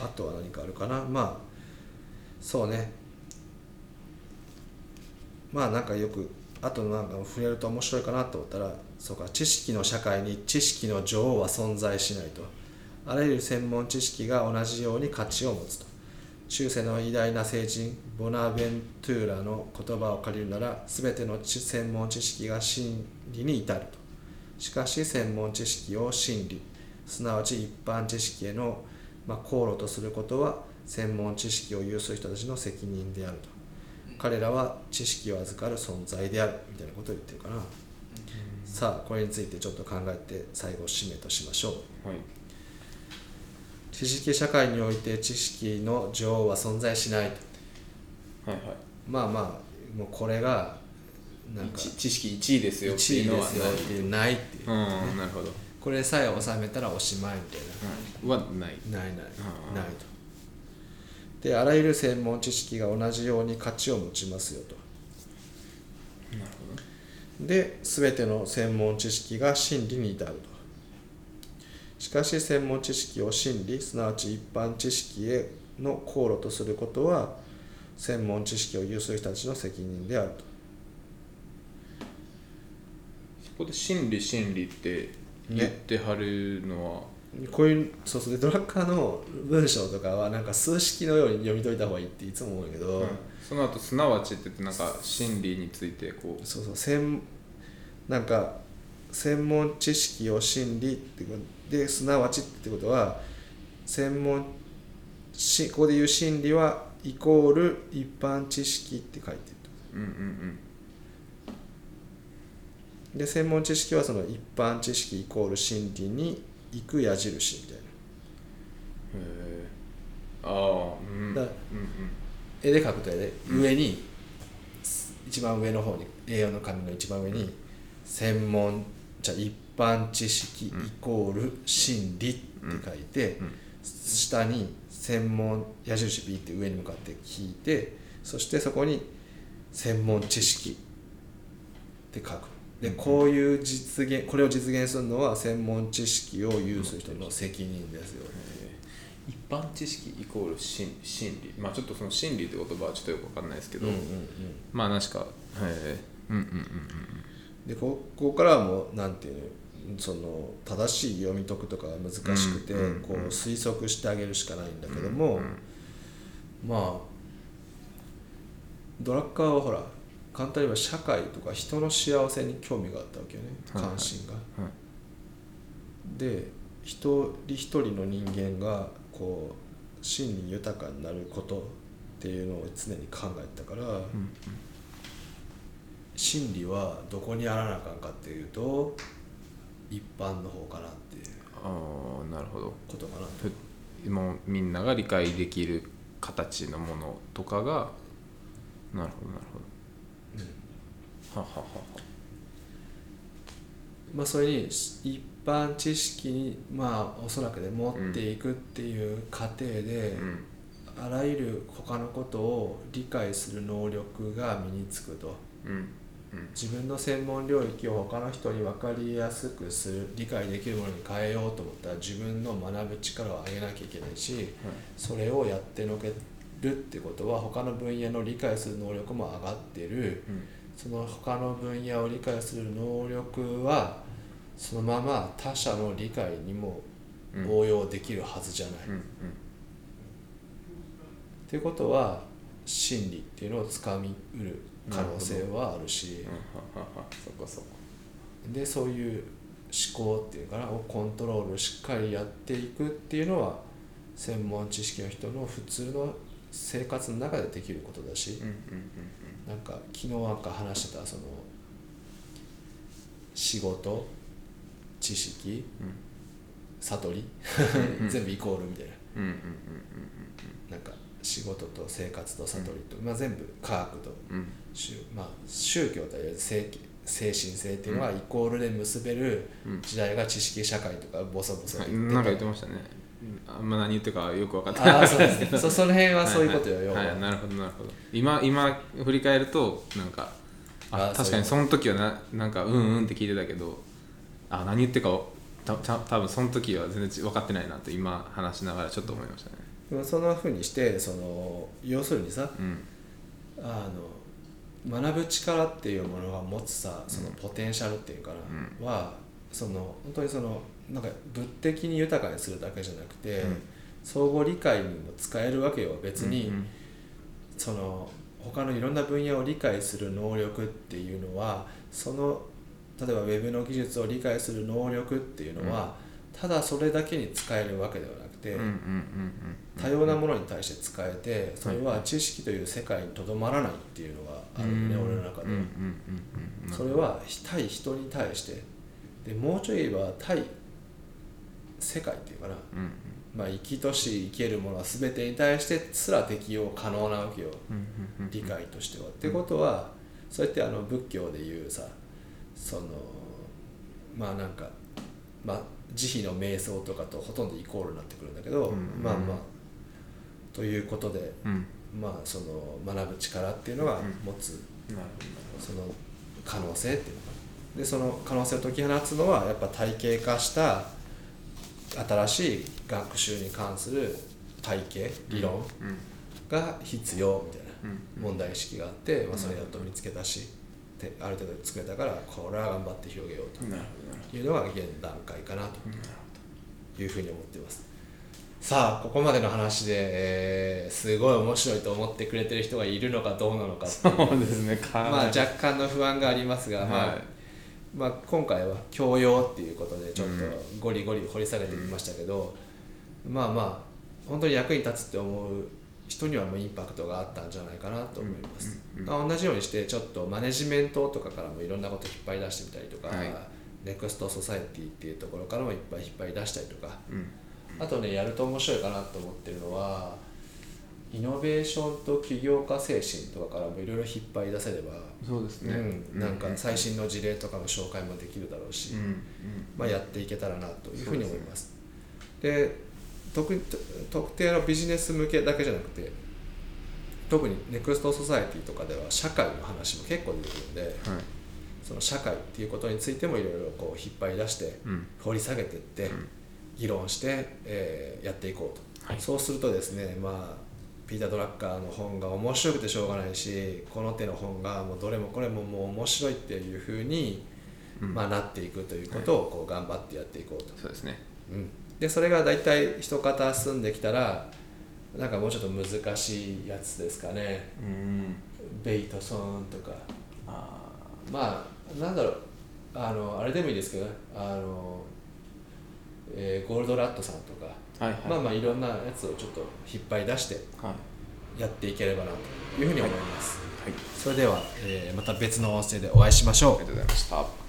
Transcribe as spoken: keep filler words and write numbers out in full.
あとは何かあるかな。まあそうね、まあなんかよくあとなんか触れると面白いかなと思ったら、そうか、知識の社会に知識の女王は存在しないと。あらゆる専門知識が同じように価値を持つと。中世の偉大な聖人ボナベントゥーラの言葉を借りるなら、すべての専門知識が真理に至ると。しかし専門知識を真理、すなわち一般知識への、まあ、航路とすることは専門知識を有する人たちの責任であると。彼らは知識を預かる存在であるみたいなことを言ってるかな。さあこれについてちょっと考えて最後締めとしましょう。はい、知識社会において知識の女王は存在しないと。はいはい、まあまあもうこれがなんか知識いちいですよっていうのはないっていう、 うん、なるほど。 これさえ収めたらおしまいみたいな、 うん、はないないないないと。であらゆる専門知識が同じように価値を持ちますよと。 なるほど。 で全ての専門知識が真理に至ると。しかし専門知識を真理、すなわち一般知識への航路とすることは専門知識を有する人たちの責任であると。 そこで真理真理って言ってはるのは、 ね、こういうそうそうでドラッカーの文章とかはなんか数式のように読み解いた方がいいっていつも思うけど、うん、 その後すなわちって言ってなんか真理についてこうそうそう専なんか専門知識を真理ってことで、すなわちってことは専門しここで言う真理はイコール一般知識って書いてる。 うんうんうんで専門知識はその一般知識イコール真理に行く矢印みたいな。へえ。ああ、うんだ、うんうん、絵で描くと絵で、うん、上に一番上の方に エーよん の紙の一番上に専門じゃ一般知識イコール真理って書いて、うんうん、下に専門矢印 B って上に向かって引いて、そしてそこに専門知識って書く。でこういう実現これを実現するのは専門知識を有する人の責任ですよ、ね、 一般知識イコール真理、まあちょっとその真理って言葉はちょっとよく分かんないですけど、うんうんうん、まあ確か、えー、うんうんうんうんでここからはもうなんていうの、その正しい読み解くとかが難しくて、うんうんうん、こう推測してあげるしかないんだけども、うんうん、まあドラッカーはほら簡単に言えば社会とか人の幸せに興味があったわけよね、関心が、はいはい、で一人一人の人間がこう真に豊かになることっていうのを常に考えたから、うんうん、真理はどこにあらなあかんかっていうと一般の方かなっていうああなるほどことかなと。 もうみんなが理解できる形のものとかがなるほどなるほど、ははははまあそれに一般知識にまあおそらくで持っていくっていう過程で、うん、あらゆる他のことを理解する能力が身につくと、うんうん、自分の専門領域を他の人に分かりやすくする理解できるものに変えようと思ったら自分の学ぶ力を上げなきゃいけないし、うん、それをやってのけるってことは他の分野の理解する能力も上がってる、うん、その他の分野を理解する能力はそのまま他者の理解にも応用できるはずじゃない、うんうんうん、っていうことは真理っていうのをつかみうる可能性はあるし、でそういう思考っていうかなをコントロールしっかりやっていくっていうのは専門知識の人の普通の生活の中でできることだし、うんうんうんうん、なんか昨日なんか話してたその仕事知識、うん、悟り全部イコールみたいな、うんうんうんうん、なんか仕事と生活と悟りと、うんまあ、全部科学と、うんまあ、宗教という精神性っていうのはイコールで結べる時代が知識社会とかボソボソって言ってた、なんか言ってましたね。あんま何言ってるかよく分かってない。 あそうですねそ, その辺はそういうことよ、はいはいはい、なるほどなるほど。今今振り返るとなんかああ確かにその時はななんかうんうんって聞いてたけどあ何言ってるかたた多分その時は全然分かってないなと今話しながらちょっと思いましたね。 でもそんな風にしてその要するにさ、 うん、 あの学ぶ力っていうものが持つさそのポテンシャルっていうかな、うん、はその本当にそのなんか物的に豊かにするだけじゃなくて、うん、相互理解にも使えるわけよ。別に、うんうん、その他のいろんな分野を理解する能力っていうのはその例えばウェブの技術を理解する能力っていうのは、うん、ただそれだけに使えるわけではなくて多様なものに対して使えてそれは知識という世界にとどまらないっていうのがあるね、うん、俺の中では。それは対人に対してでもうちょい言えば対世界っていうかな、うんうんまあ、生きとし生けるものは全てに対してすら適用可能なわけよ、理解としては。ってことはそうやってあの仏教でいうさそのまあなんか、まあ、慈悲の瞑想とかとほとんどイコールになってくるんだけど、うんうん、まあまあということで、うん、まあその学ぶ力っていうのが持つ、うん、その可能性っていうのかな。でその可能性を解き放つのはやっぱ体系化した新しい学習に関する体系理論が必要みたいな問題意識があって、まあ、それやっと見つけたしある程度作れたからこれは頑張って広げようというのが現段階かなというふうに思っています。さあここまでの話で、えー、すごい面白いと思ってくれてる人がいるのかどうなのかっていうそうですねまあ若干の不安がありますが、はいまあまあ、今回は教養っていうことでちょっとゴリゴリ掘り下げてみましたけど、うん、まあまあ本当に役に立つって思う人にはもうインパクトがあったんじゃないかなと思います、うんうんうんまあ、同じようにしてちょっとマネジメントとかからもいろんなこと引っ張り出してみたりとか、はい、ネクストソサエティっていうところからもいっぱい引っ張り出したりとか、うん、あとねやると面白いかなと思ってるのはイノベーションと起業家精神とかからもいろいろ引っ張り出せればそうですね、 うん、なんか最新の事例とかの紹介もできるだろうし、うんうんまあ、やっていけたらなというふうに思います。で、特, 特定のビジネス向けだけじゃなくて特にネクストソサエティとかでは社会の話も結構出てくるので、はい、その社会っていうことについてもいろいろこう引っ張り出して、うん、掘り下げていって、うん、議論して、えー、やっていこうと、はい、そうするとですね、まあピーター・ドラッカーの本が面白くてしょうがないしこの手の本がもうどれもこれももう面白いっていう風に、うんまあ、なっていくということをこう頑張ってやっていこうと、 はい、そうですね、 うん、でそれが大体一方進んできたらなんかもうちょっと難しいやつですかね、うん、ベイトソンとかあまあなんだろう あのあれでもいいですけどあの、えー、ゴールドラットさんとかはいはい、まあまあいろんなやつをちょっと引っ張り出してやっていければなというふうに思います、はいはい、それでは、えー、また別の音声でお会いしましょう。 ありがとうございました。